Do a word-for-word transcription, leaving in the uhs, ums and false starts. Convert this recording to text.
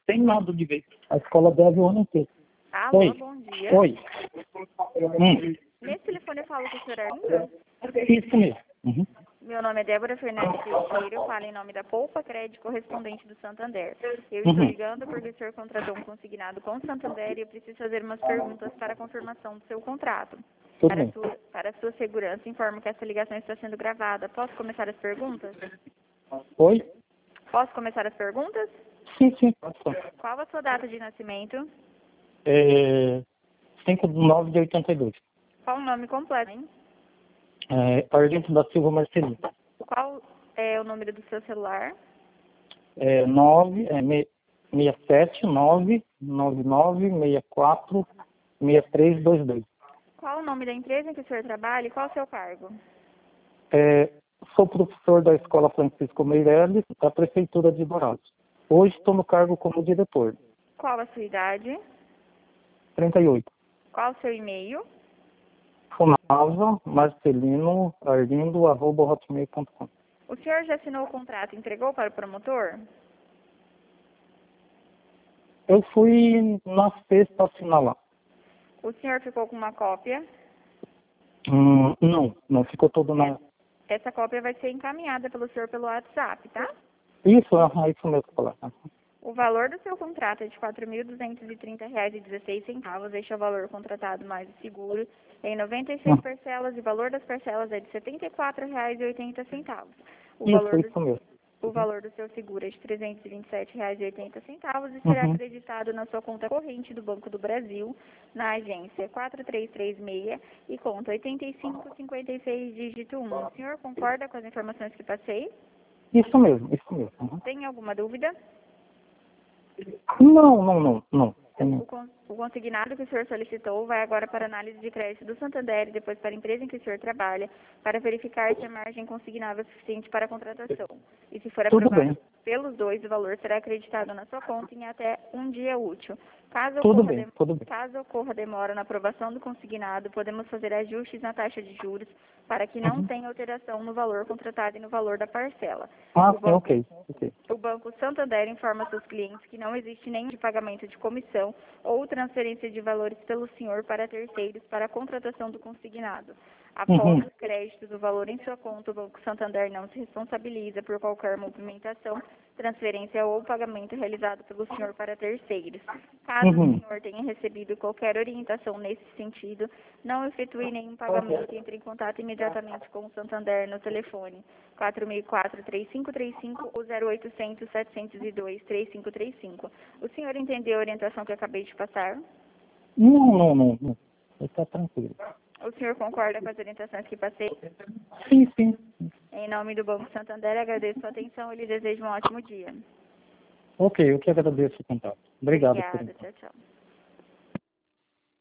tem nada de ver. A escola deve o ano inteiro. Alô, Oi. bom dia. Oi. Hum. Nesse telefone eu falo com o senhor Arlindo. Isso mesmo. Uhum. Meu nome é Débora Fernandes Teixeira, eu falo em nome da Poupa Crédito correspondente do Santander. Eu estou Uhum. ligando porque o senhor contratou um consignado com o Santander e eu preciso fazer umas perguntas para a confirmação do seu contrato. Tudo Para bem. sua, para sua segurança, informo que essa ligação está sendo gravada. Posso começar as perguntas? Oi? Posso começar as perguntas? Sim, sim. Pode ser. Qual a sua data de nascimento? É, cinco de nove de oitenta e dois. Qual o nome completo, hein? É, Arlindo da Silva Marcelino. Qual é o número do seu celular? É, nove, é, me- seis sete nove nove nove seis quatro seis três dois dois. Qual o nome da empresa em que o senhor trabalha e qual o seu cargo? É, sou professor da Escola Francisco Meirelles, da Prefeitura de Dourados. Hoje estou no cargo como diretor. Qual a sua idade? trinta e oito. Qual o seu e-mail? Funava Marcelino Arlindo arroba hotmail ponto com. O senhor já assinou o contrato e entregou para o promotor? Eu fui na sexta assinar lá. O senhor ficou com uma cópia? Hum, não, não ficou todo na. Essa cópia vai ser encaminhada pelo senhor pelo WhatsApp, tá? Isso, é isso mesmo que eu falei. O valor do seu contrato é de quatro mil duzentos e trinta reais e dezesseis centavos. Este é o valor contratado mais o seguro em noventa e seis Hum, parcelas e o valor das parcelas é de setenta e quatro reais e oitenta centavos. O Isso, valor do, isso mesmo. o valor do seu seguro é de trezentos e vinte e sete reais e oitenta centavos e será Uhum. acreditado na sua conta corrente do Banco do Brasil, na agência quatro três três seis e conta oitenta e cinco cinquenta e seis dígito um. O senhor concorda com as informações que passei? Isso mesmo, isso mesmo. Uhum. Tem alguma dúvida? Não, não, não, não. Tem- O, con o consignado que o senhor solicitou vai agora para análise de crédito do Santander e depois para a empresa em que o senhor trabalha, para verificar se a margem consignável é suficiente para a contratação. E se for Tudo aprovado bem, pelos dois, o valor será acreditado na sua conta em até um dia útil. Caso tudo ocorra, bem, de- tudo bem. caso ocorra demora na aprovação do consignado, podemos fazer ajustes na taxa de juros para que não Uhum. tenha alteração no valor contratado e no valor da parcela. Ah, O sim, banco ok, ok. o Banco Santander informa seus clientes que não existe nenhum de pagamento de comissão ou transferência de valores pelo senhor para terceiros para a contratação do consignado. Após Uhum. os créditos do valor em sua conta, o Banco Santander não se responsabiliza por qualquer movimentação, transferência ou pagamento realizado pelo senhor para terceiros. Caso o Uhum. senhor tenha recebido qualquer orientação nesse sentido, não efetue nenhum pagamento e entre em contato imediatamente com o Santander no telefone quatro seis quatro, três cinco três cinco ou zero oitocentos, setecentos e dois, três cinco três cinco. O senhor entendeu a orientação que eu acabei de passar? Não, não, não, não. Está tranquilo. O senhor concorda com as orientações que passei? Sim, sim. Em nome do Banco Santander, agradeço a atenção e lhe desejo um ótimo dia. Ok, eu que agradeço o contato. Obrigado por Obrigada, tchau, tchau.